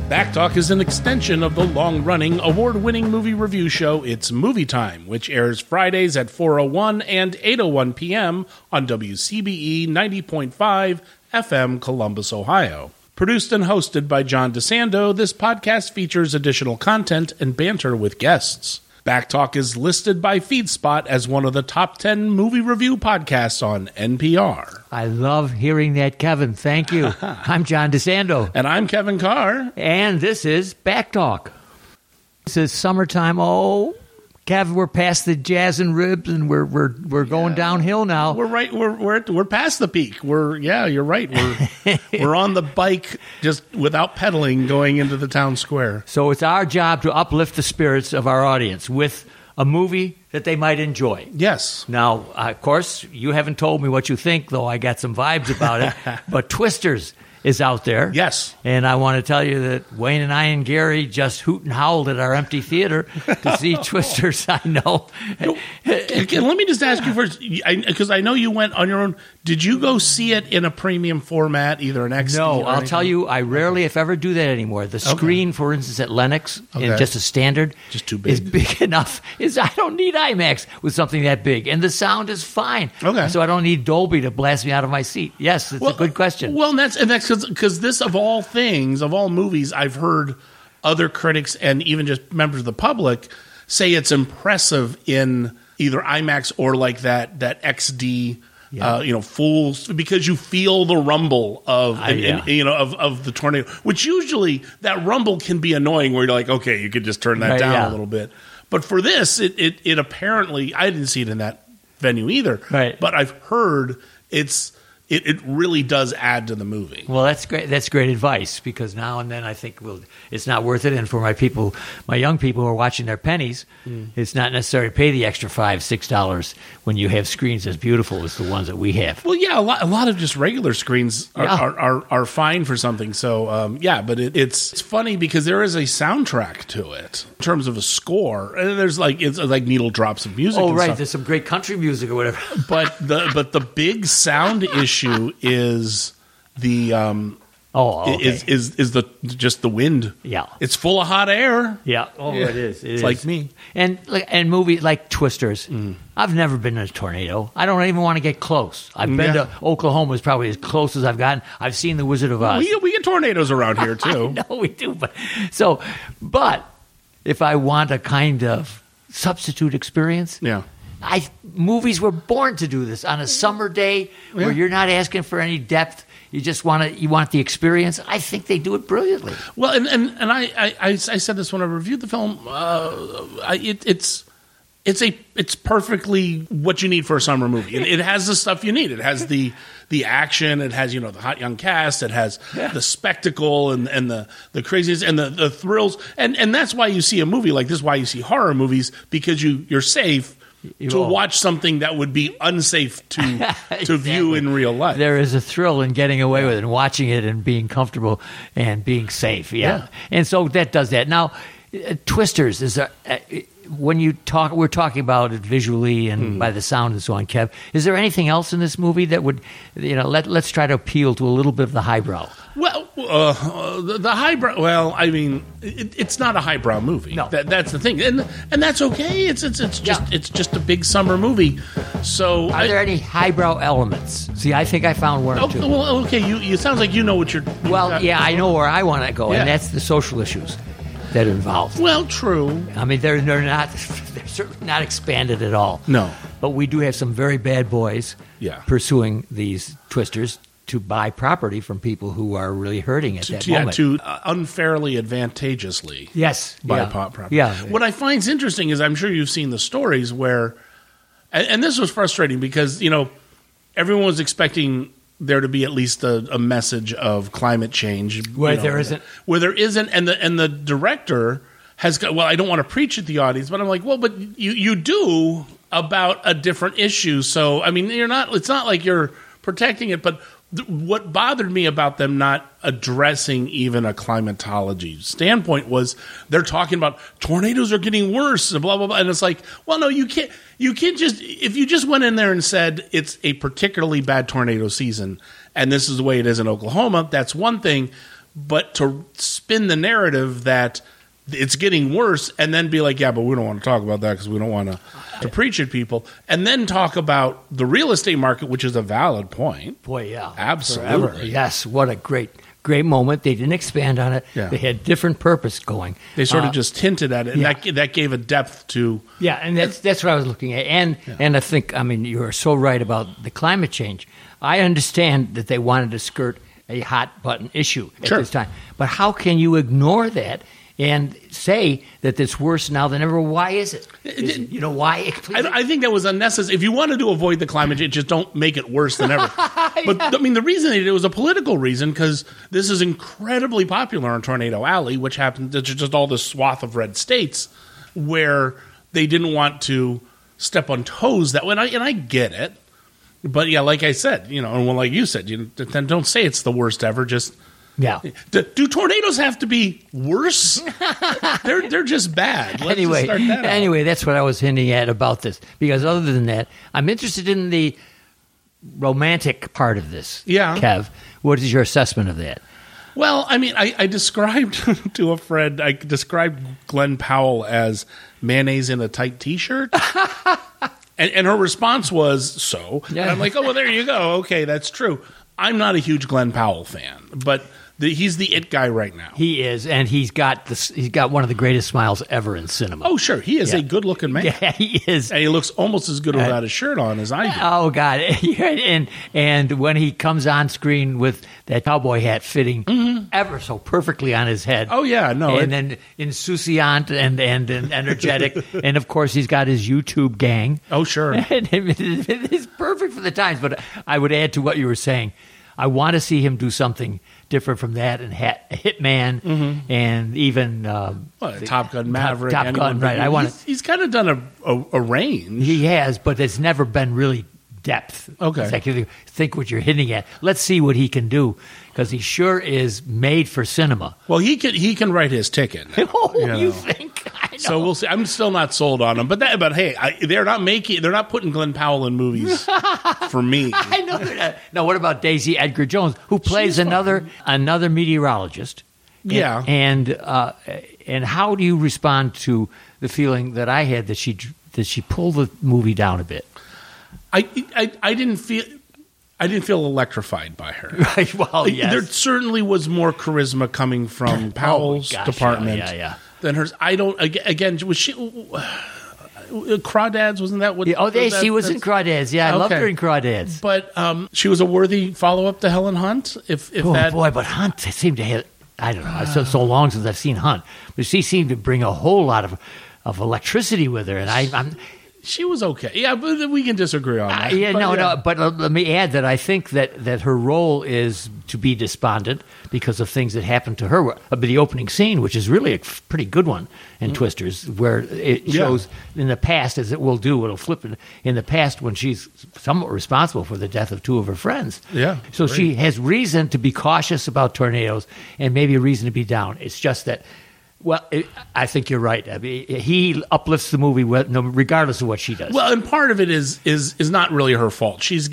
Backtalk is an extension of the long-running, award-winning movie review show It's Movie Time, which airs Fridays at 4:01 and 8:01 p.m. on WCBE 90.5 FM Columbus, Ohio. Produced and hosted by John DeSando, this podcast features additional content and banter with guests. Backtalk is listed by FeedSpot as one of the top 10 movie review podcasts on NPR. I love hearing that, Kevin. Thank you. I'm John DeSando. And I'm Kevin Carr. And this is Backtalk. This is summertime. Oh, Kevin, we're past the jazz and ribs, and we're going downhill now. We're past the peak. You're right. We're on the bike just without pedaling going into the town square. So it's our job to uplift the spirits of our audience with a movie that they might enjoy. Yes. Now, of course, you haven't told me what you think, though I got some vibes about it. But Twisters is out there. Yes. And I want to tell you that Wayne and I and Gary just hoot and howled at our empty theater to see Twisters. I know. Let me just ask you first, because I know you went on your own. Did you go see it in a premium format, either an XD? No, or I'll anything? tell you, I rarely, if ever, do that anymore. The screen, for instance, at Lenox, in just a standard, just too big. Is big enough. I don't need IMAX with something that big. And the sound is fine. Okay. So I don't need Dolby to blast me out of my seat. Yes, it's a good question. Well, and that's because this, of all things, of all movies, I've heard other critics and even just members of the public say it's impressive in either IMAX or like that XD. Fools, because you feel the rumble of the tornado, which usually that rumble can be annoying where you're like, okay, you could just turn that down a little bit. But for this, it apparently, I didn't see it in that venue either. Right. But I've heard it really does add to the movie. Well, that's great. That's great advice, because now and then I think it's not worth it. And for my young people who are watching their pennies, it's not necessary to pay the extra $5-6 when you have screens as beautiful as the ones that we have. Well, yeah, a lot of just regular screens are fine for something. So, but it's funny because there is a soundtrack to it in terms of a score, and it's like needle drops of music. Oh, and right. stuff. There's some great country music or whatever. But the big sound issue is the is the wind. Yeah, it's full of hot air. Yeah, it is. It's like me and movies like Twisters. I've never been in a tornado. I don't even want to get close. I've been to Oklahoma, is probably as close as I've gotten. I've seen The Wizard of Oz. We get tornadoes around here too. No, we do. But if I want a kind of substitute experience, movies were born to do this on a summer day where you're not asking for any depth. You just want the experience. I think they do it brilliantly. Well, and I said this when I reviewed the film. It's perfectly what you need for a summer movie. It has the stuff you need. It has the action. It has the hot young cast. It has the spectacle and the craziness and the thrills. And that's why you see a movie like this. Why you see horror movies, because you're safe to watch something that would be unsafe to Exactly. view in real life. There is a thrill in getting away with it and watching it and being comfortable and being safe. Yeah. And so that does that. Now, Twisters is when we're talking about it visually and by the sound and so on, Kev. Is there anything else in this movie that would, let's try to appeal to a little bit of the highbrow? Well, the highbrow. Well, I mean, it's not a highbrow movie. No, that's the thing, and that's okay. It's just a big summer movie. So, are there any highbrow elements? See, I think I found one or two. Well, okay. You sounds like you know what you're. I know where I want to go, and that's the social issues that are involved. Well, true. I mean, they're certainly not expanded at all. No, but we do have some very bad boys pursuing these Twisters to buy property from people who are really hurting at that moment. To unfairly, advantageously buy property. Yeah. What I find is interesting is I'm sure you've seen the stories where, and this was frustrating because, everyone was expecting there to be at least a message of climate change. Where there isn't. Where there isn't, and the director has got, well, I don't want to preach at the audience, but I'm like, well, but you do about a different issue. So, I mean, it's not like you're protecting it, but what bothered me about them not addressing even a climatology standpoint was they're talking about tornadoes are getting worse and blah, blah, blah. And it's like, well, no, you can't just, if you just went in there and said it's a particularly bad tornado season and this is the way it is in Oklahoma, that's one thing. but to spin the narrative that it's getting worse and then be like, yeah, but we don't want to talk about that because we don't want to preach at people. And then talk about the real estate market, which is a valid point. Boy, yeah. Absolutely. Forever. Yes, what a great moment. They didn't expand on it. Yeah. They had different purpose going. They sort of just hinted at it, and yeah. that gave a depth to... Yeah, and that's what I was looking at. And I think, you are so right about the climate change. I understand that they wanted to skirt a hot-button issue at this time. But how can you ignore that and say that it's worse now than ever? Why is it? Why? I think that was unnecessary. If you wanted to avoid the climate change, just don't make it worse than ever. But the reason they did it was a political reason, because this is incredibly popular in Tornado Alley, which happens. There's just all this swath of red states where they didn't want to step on toes that way. And I get it, but yeah, like I said, and like you said, then don't say it's the worst ever. Just. Yeah. Do tornadoes have to be worse? They're just bad. Let's just start that out. That's what I was hinting at about this. Because other than that, I'm interested in the romantic part of this. Yeah. Kev, what is your assessment of that? Well, I described to a friend, I described Glenn Powell as mayonnaise in a tight T-shirt. and her response was, so? Yeah. And I'm like, oh, well, there you go. Okay, that's true. I'm not a huge Glenn Powell fan, but he's the it guy right now. He is, and he's got one of the greatest smiles ever in cinema. Oh, sure. He is a good-looking man. Yeah, he is. And he looks almost as good without a shirt on as I do. Oh, God. And when he comes on screen with that cowboy hat fitting ever so perfectly on his head. Oh, yeah. No. And then insouciant and energetic. And, of course, he's got his YouTube gang. Oh, sure. And it's perfect for the times. But I would add to what you were saying. I want to see him do something different from that, and Hitman, and even Top Gun Maverick. Top Gun, right? He's kind of done a range. He has, but it's never been really depth. Okay, exactly. Think what you're hinting at. Let's see what he can do, because he sure is made for cinema. Well, he can write his ticket. Now, you think? I know. So we'll see. I'm still not sold on him, but hey, they're not putting Glenn Powell in movies for me. I know they're not. Now, what about Daisy Edgar Jones, who plays another meteorologist? Yeah, and how do you respond to the feeling that I had that she pulled the movie down a bit? I didn't feel electrified by her. Right. Well, yes. There certainly was more charisma coming from Powell's department than hers. I don't. Again, was she Crawdads? Wasn't that what? Yeah, she was in Crawdads. Yeah, I loved her in Crawdads. But she was a worthy follow-up to Helen Hunt. But Hunt seemed to have. I don't know. It's so long since I've seen Hunt, but she seemed to bring a whole lot of electricity with her, and I'm. She was okay. Yeah, but we can disagree on that. But let me add that I think that her role is to be despondent because of things that happened to her. The opening scene, which is really a pretty good one in Twisters, where it shows in the past, as it will do, it'll flip in the past when she's somewhat responsible for the death of two of her friends. Yeah. So great. She has reason to be cautious about tornadoes and maybe a reason to be down. It's just that. Well, I think you're right. I mean, he uplifts the movie regardless of what she does. Well, and part of it is not really her fault. She's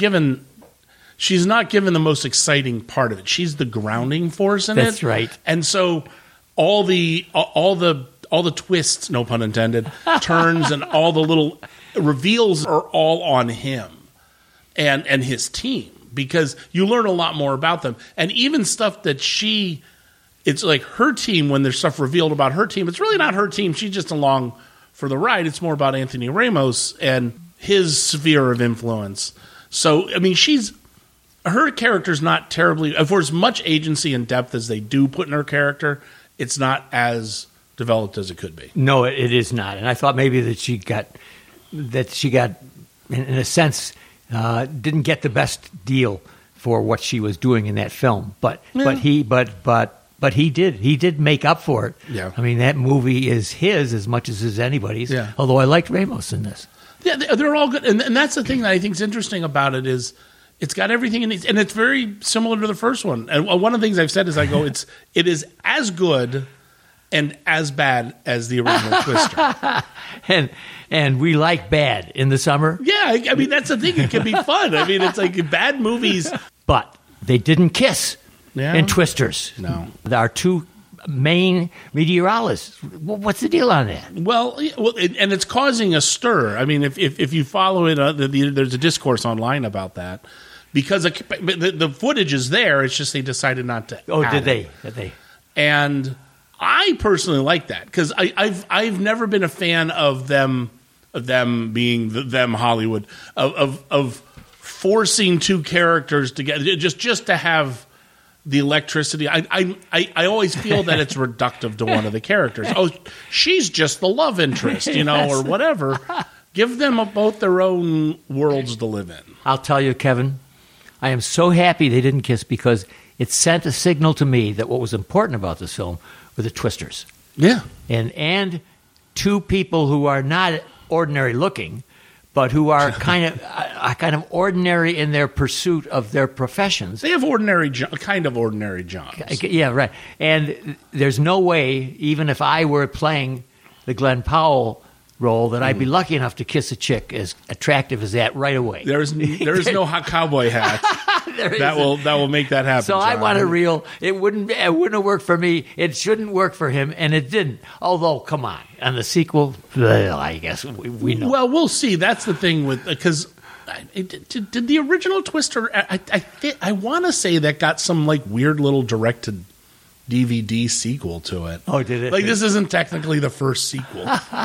not given the most exciting part of it. She's the grounding force in it. That's right. And so all the twists, no pun intended, turns and all the little reveals are all on him and his team, because you learn a lot more about them. And even stuff that it's like her team, when there's stuff revealed about her team, it's really not her team. She's just along for the ride. It's more about Anthony Ramos and his sphere of influence. So, her character's not terribly, for as much agency and depth as they do put in her character, it's not as developed as it could be. No, it is not. And I thought maybe that she got, in a sense, didn't get the best deal for what she was doing in that film. But he did make up for it. Yeah. That movie is his as much as anybody's. Yeah. Although I liked Ramos in this. Yeah, they're all good. And that's the thing that I think is interesting about it is it's got everything in it. And it's very similar to the first one. And one of the things I've said is it is as good and as bad as the original Twister. And we like bad in the summer. Yeah, that's the thing. It can be fun. It's like bad movies. But they didn't kiss. Yeah. And Twisters. No. There are two main meteorologists. What's the deal on that? Well, and it's causing a stir. I mean, if you follow it, there's a discourse online about that because the footage is there. It's just they decided not to. Oh, add did it. they? And I personally like that because I've never been a fan of them being them Hollywood of forcing two characters together just to have the electricity. I always feel that it's reductive to one of the characters. Oh, she's just the love interest, or whatever. Give them both their own worlds to live in. I'll tell you, Kevin, I am so happy they didn't kiss because it sent a signal to me that what was important about this film were the Twisters. Yeah. And two people who are not ordinary looking, but who are kind of ordinary in their pursuit of their professions. They have kind of ordinary jobs. Yeah, right. And there's no way, even if I were playing the Glenn Powell role, that I'd be lucky enough to kiss a chick as attractive as that right away. There's no hot cowboy hat that will make that happen. So John. I want a real. It wouldn't have worked for me. It shouldn't work for him, and it didn't. Although, come on, and the sequel, I guess we know. Well, we'll see. That's the thing with because did the original Twister? I want to say that got some like weird little directed DVD sequel to it. Oh, did it? Like this isn't technically the first sequel,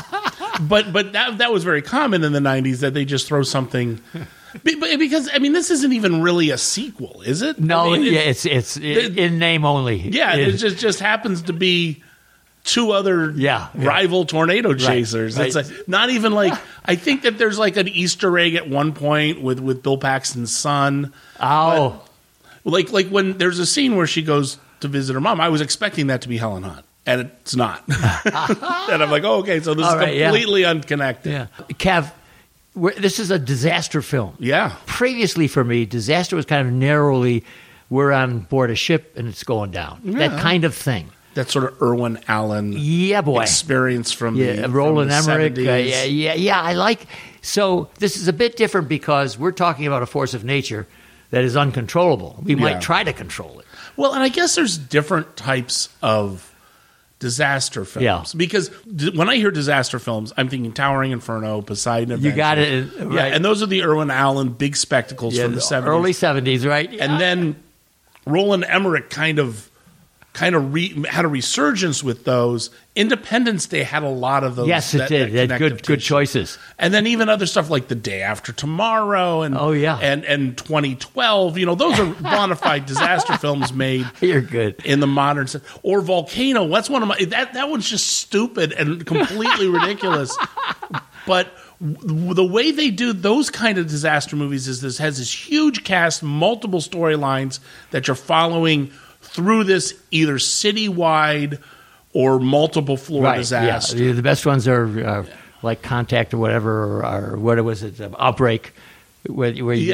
but that was very common in the '90s that they just throw something. Because I mean, this isn't even really a sequel, is it? No, I mean, it's in name only. Yeah, it just happens to be two other rival tornado chasers. Right. It's like, not even like I think that there's like an Easter egg at one point with Bill Paxton's son. Oh, but like when there's a scene where she goes to visit her mom, I was expecting that to be Helen Hunt, and it's not. And I'm like, oh, okay, so this is completely unconnected. Yeah, Kev. This is a disaster film. Yeah. Previously for me, disaster was kind of narrowly, we're on board a ship and it's going down. Yeah. That kind of thing. That sort of Irwin Allen experience from the Roland Emmerich. 70s. I like. So this is a bit different because we're talking about a force of nature that is uncontrollable. We might try to control it. Well, and I guess there's different types of disaster films. Yeah. Because when I hear disaster films, I'm thinking Towering Inferno, Poseidon Adventure. You got it. Right. Yeah, and those are the Irwin Allen big spectacles from the 70s. Early 70s, right? And then Roland Emmerich kind of had a resurgence with those. Independence Day had a lot of those. Yes, it did. It had good choices. And then even other stuff like The Day After Tomorrow and and 2012. Those are bona fide disaster films made. You're good in the modern sense. Or Volcano. That's one of my that one's just stupid and completely ridiculous. But the way they do those kind of disaster movies is this has this huge cast, multiple storylines that you're following through this either citywide or multiple floor disaster. Yeah. The best ones are like Contact or whatever, or what was it, Outbreak. Where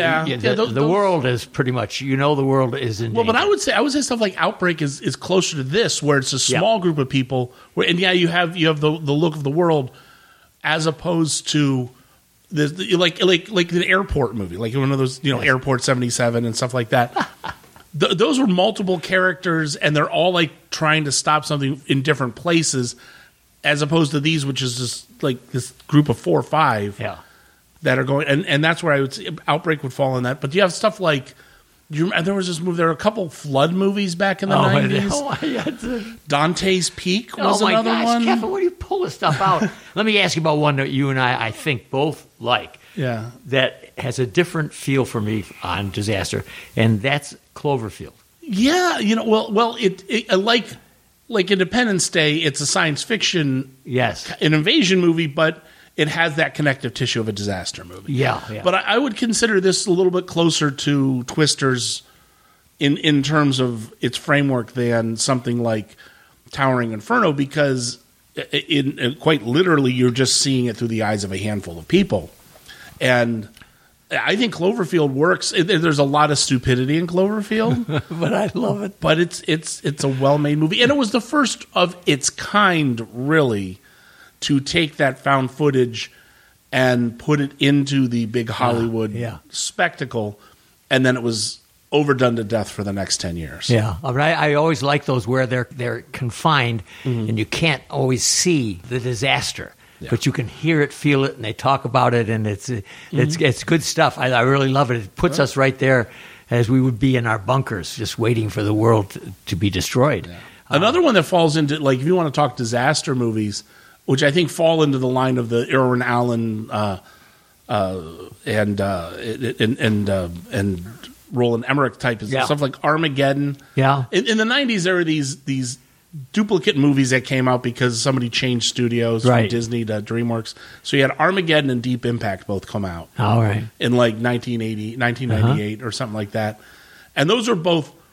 the world is pretty much, the world is in danger. But I would say stuff like Outbreak is closer to this, where it's a small group of people, you have the look of the world, as opposed to like an airport movie, like one of those Airport 77 and stuff like that. Those were multiple characters, and they're all like trying to stop something in different places, as opposed to these, which is just like this group of 4 or 5 that are going. And that's where I would say Outbreak would fall in that. But you have stuff like there was this movie. There were a couple flood movies back in the 90s. Dante's Peak was another one. Kevin, where do you pull this stuff out? Let me ask you about one that you and I think both like. Yeah, that has a different feel for me on disaster, and that's Cloverfield. Yeah, it like Independence Day. It's a science fiction, an invasion movie, but it has that connective tissue of a disaster movie. Yeah. But I would consider this a little bit closer to Twisters in terms of its framework than something like Towering Inferno, because quite literally you're just seeing it through the eyes of a handful of people. And I think Cloverfield works. There's a lot of stupidity in Cloverfield, but I love it. But it's a well-made movie, and it was the first of its kind, really, to take that found footage and put it into the big Hollywood spectacle. And then it was overdone to death for the next 10 years. Yeah, I mean, I always like those where they're confined and you can't always see the disaster, but you can hear it, feel it, and they talk about it, and it's good stuff. I really love it. It puts us right there as we would be in our bunkers, just waiting for the world to be destroyed. Yeah. Another one that falls into, like, if you want to talk disaster movies, which I think fall into the line of the Irwin Allen and Roland Emmerich type stuff, like Armageddon. Yeah. In the 90s, there were these duplicate movies that came out because somebody changed studios from Disney to DreamWorks. So you had Armageddon and Deep Impact both come out. All right. In like 1998 or something like that. And those are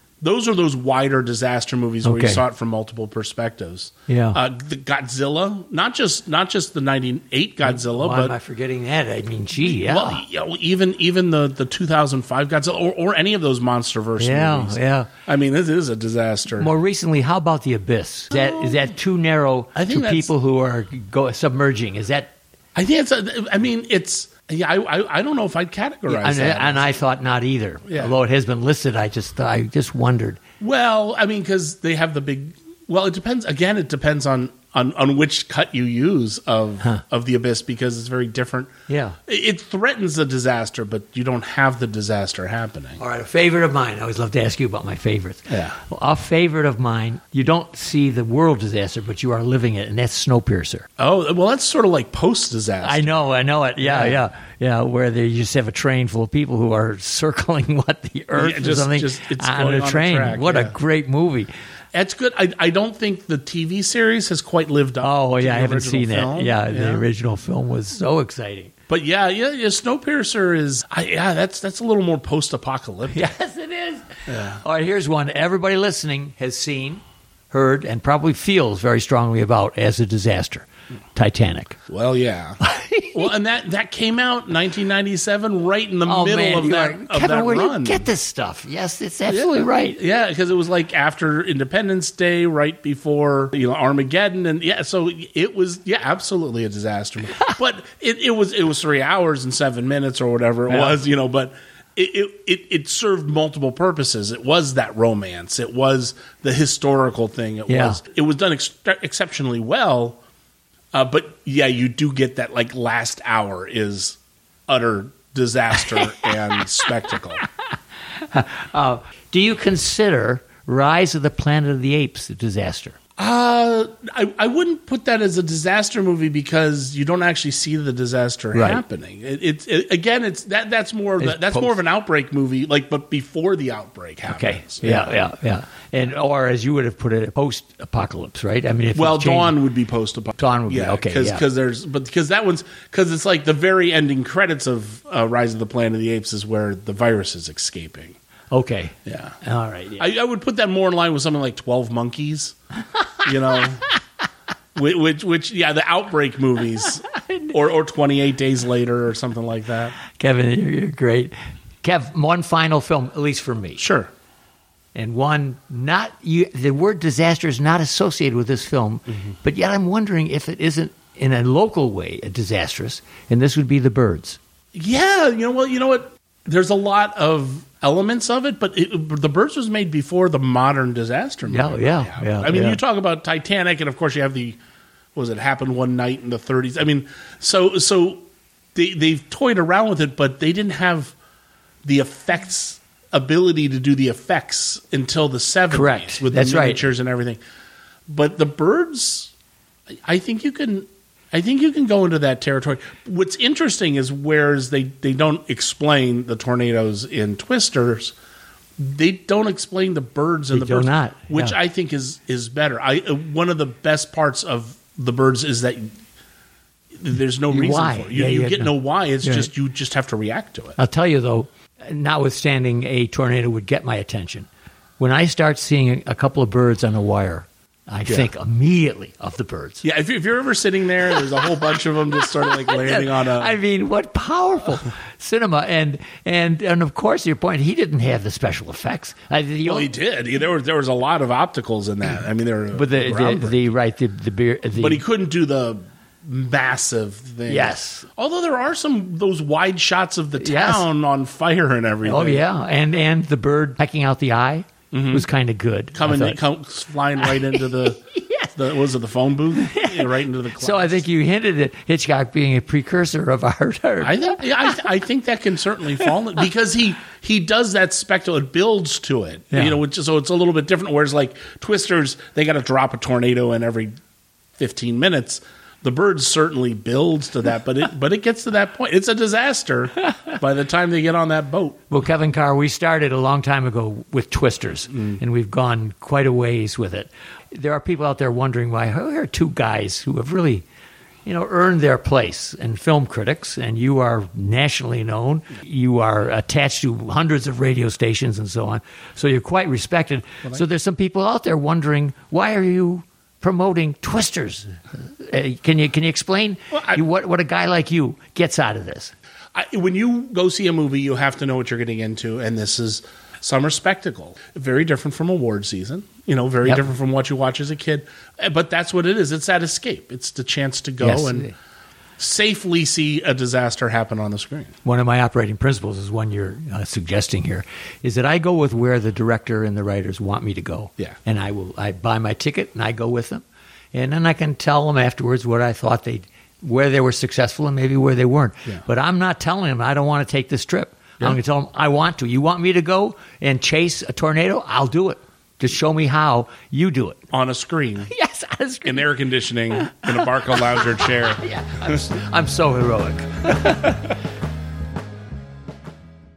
those wider disaster movies where you saw it from multiple perspectives. Yeah. The Godzilla, not just the 98 Godzilla, Why but am I forgetting that? I mean, gee, yeah. Well, even the 2005 Godzilla or any of those MonsterVerse movies. Yeah. I mean, this is a disaster. More recently, how about The Abyss? Is that too narrow to people who are submerging? Is that? I think it's. Yeah, I don't know if I'd categorize that. And I thought not either. Yeah. Although it has been listed, I just wondered. Well, I mean, because they have the big. Well, it depends. Again, it depends on which cut you use of the Abyss, because it's very different. Yeah, it threatens a disaster, but you don't have the disaster happening. All right, a favorite of mine. I always love to ask you about my favorites. Yeah, well, a favorite of mine. You don't see the world disaster, but you are living it, and that's Snowpiercer. Oh, well, that's sort of like post-disaster. I know it. Yeah. Where they just have a train full of people who are circling the Earth or something on a train. What a great movie. That's good. I don't think the TV series has quite lived up. Oh, yeah, I haven't seen film. that. Yeah, the original film was so exciting. But yeah, Snowpiercer is. That's a little more post-apocalyptic. Yes, it is. Yeah. All right, here's one everybody listening has seen, heard, and probably feels very strongly about as a disaster: Titanic. Well, yeah. Well, and that came out in 1997, right in the middle of that Kevin, where run. do you get this stuff? Yes, it's absolutely right. Yeah, because it was like after Independence Day, right before Armageddon, and so it was absolutely a disaster. But it was 3 hours and 7 minutes or whatever it was, but. It served multiple purposes. It was that romance. It was the historical thing. It was done exceptionally well. But you do get that like last hour is utter disaster and spectacle. Do you consider Rise of the Planet of the Apes a disaster? I wouldn't put that as a disaster movie because you don't actually see the disaster happening. That's more of an outbreak movie, but before the outbreak happens. Okay. Yeah. And or as you would have put it, post-apocalypse, right? I mean, Dawn would be post-apocalypse. Dawn would be okay. Because it's like the very ending credits of Rise of the Planet of the Apes is where the virus is escaping. Okay. Yeah. All right. Yeah. I would put that more in line with something like 12 Monkeys, which the outbreak movies, or 28 Days Later, or something like that. Kevin, you're great. Kev, one final film, at least for me. Sure. And one the word disaster is not associated with this film, but yet I'm wondering if it isn't in a local way disastrous, and this would be The Birds. Yeah. You know what? There's a lot of elements of it, but The Birds was made before the modern disaster movie. Yeah. I mean, you talk about Titanic, and of course you have it happened one night in the 30s. I mean, so they've toyed around with it, but they didn't have the ability to do the effects until the 70s. Correct. With the miniatures and everything. But The Birds, I think you can go into that territory. What's interesting is whereas they don't explain the tornadoes in Twisters, they don't explain the birds in The Birds, which I think is better. One of the best parts of The Birds is that there's no reason for it. You get no why. It's just you just have to react to it. I'll tell you though, notwithstanding a tornado would get my attention. When I start seeing a couple of birds on a wire, I think immediately of The Birds. Yeah, if you're ever sitting there's a whole bunch of them just sort of like landing on a... I mean, what powerful cinema. And of course, your point, he didn't have the special effects. He did. There was a lot of opticals in that. I mean, but but he couldn't do massive thing. Yes. Although there are those wide shots of the town on fire and everything. Oh, yeah. And the bird pecking out the eye was kind of good. Flying right into the, was it the phone booth? Yeah, right into the clouds. So I think you hinted at Hitchcock being a precursor of art. I think that can certainly fall because he does that spectacle. It builds to it, so it's a little bit different. Whereas like Twisters, they got to drop a tornado in every 15 minutes. The bird certainly builds to that, but it gets to that point. It's a disaster by the time they get on that boat. Well, Kevin Carr, we started a long time ago with Twisters, and we've gone quite a ways with it. There are people out there wondering why here are two guys who have really, earned their place in film critics, and you are nationally known. You are attached to hundreds of radio stations and so on, so you're quite respected. So there's some people out there wondering, why are you promoting Twisters? Can you explain what a guy like you gets out of this? When you go see a movie, you have to know what you're getting into, and this is summer spectacle. Very different from award season, very different from what you watch as a kid. But that's what it is. It's that escape. It's the chance to go and safely see a disaster happen on the screen. One of my operating principles is one you're suggesting here, is that I go with where the director and the writers want me to go. Yeah. And I buy my ticket and I go with them. And then I can tell them afterwards what I thought where they were successful and maybe where they weren't. Yeah. But I'm not telling them I don't want to take this trip. Yeah. I'm going to tell them I want to. You want me to go and chase a tornado? I'll do it. Just show me how you do it. On a screen. Yes, on a screen. In air conditioning, in a Barca lounger chair. Yeah, I'm so heroic.